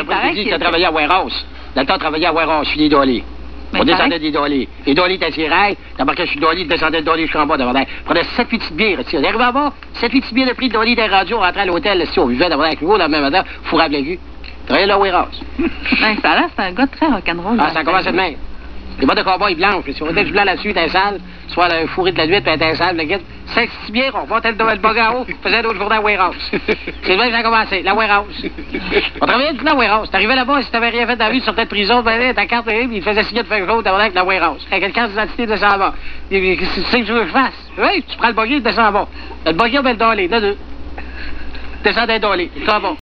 après-midi, tu as travaillé à Warehouse. Dans le temps, tu travaillais à Warehouse, je suis des Dolly. On descendait des Dolly. Les Dolly étaient sur les rails. T'embarquais sur Dolly, tu descendais de Dolly jusqu'en bas. On prenait 7-8 petites bières. On arrivait en bas, 7-8 petites bières de prix de Dolly des radios. On rentrait à l'hôtel. On vivait devant avec nous, dans le même matin, fourrable aigu. Travaillais là à Warehouse. Ben, ça a l'air, c'est un gars très rock'n'roll. Ah, ça commence de même. Les bottes de cowboy blanches. Si on était du blanc là-dessus, t'es sale. Soit le fourré de la nuit, puis t'es sale, le guide. 5-6 bières, on montait le bug en haut, faisait d'autres journées à Warehouse. C'est là que ça a commencé, la Warehouse. On travaillait tout la Warehouse. T'arrivais là-bas, si t'avais rien fait dans la vie, tu sortais de prison, ben, ta carte, puis il faisait signer de faire jour avec la Warehouse. Avec quelqu'un d'identité de descend en bas. C'est que je veux que je fasse. Oui, tu prends le buggy, tu descends en bas. Le buggy, on va le dolly, là, deux. Descends d'un dolly, c'est bon.